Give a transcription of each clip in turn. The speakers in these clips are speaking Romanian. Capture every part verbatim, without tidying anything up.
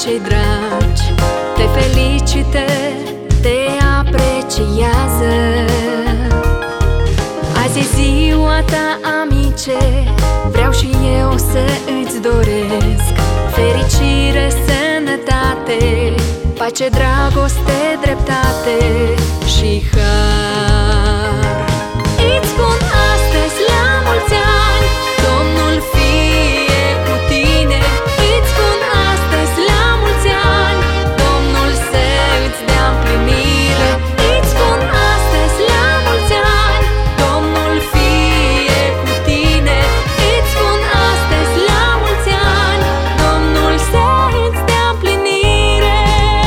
cei dragi te felicită, te apreciază. Azi e ziua ta, amice, vreau și eu să îți doresc fericire, sănătate, pace, dragoste, dreptate și har. Îți spun astăzi la mulți ani, Domnul fie cu tine. Îți spun astăzi la mulți ani, Domnul să îți dea împlinire. Îți spun astăzi la mulți ani, Domnul fie cu tine. Îți spun astăzi la mulți ani, Domnul să îți dea împlinire.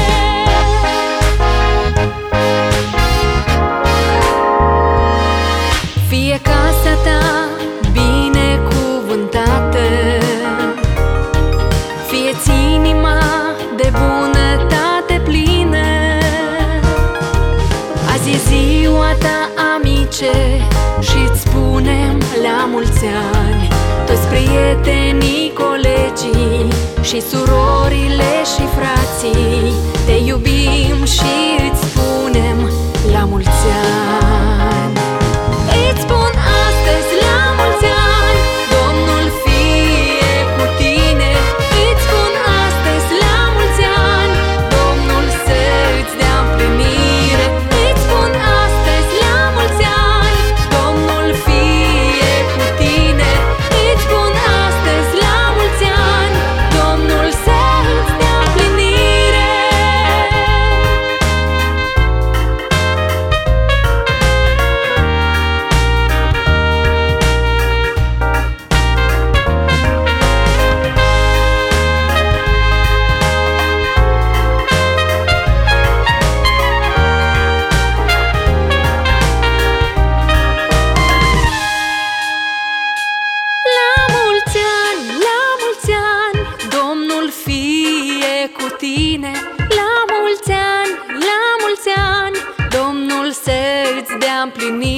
Fie casa ta binecuvântată, fie-ți inima de bunătate plină. Azi e ziua ta, amice, și-ți spunem la mulți ani toți prietenii, colegii și surorile și frații. Te iubim și îți spunem la mulți ani. Îți spun astăzi la mulți ani, Domnul fie cu tine. Îți spun astăzi la mulți ani, Domnul să îți dea împlinire. Îți spun astăzi la mulți ani, Domnul fie cu tine. Îți spun astăzi la mulți ani, Domnul să îți dea împlinire. La mulți ani, la mulți ani, Domnul fie cu tine. La mulți ani, la mulți ani, Domnul să îți dea împlinire.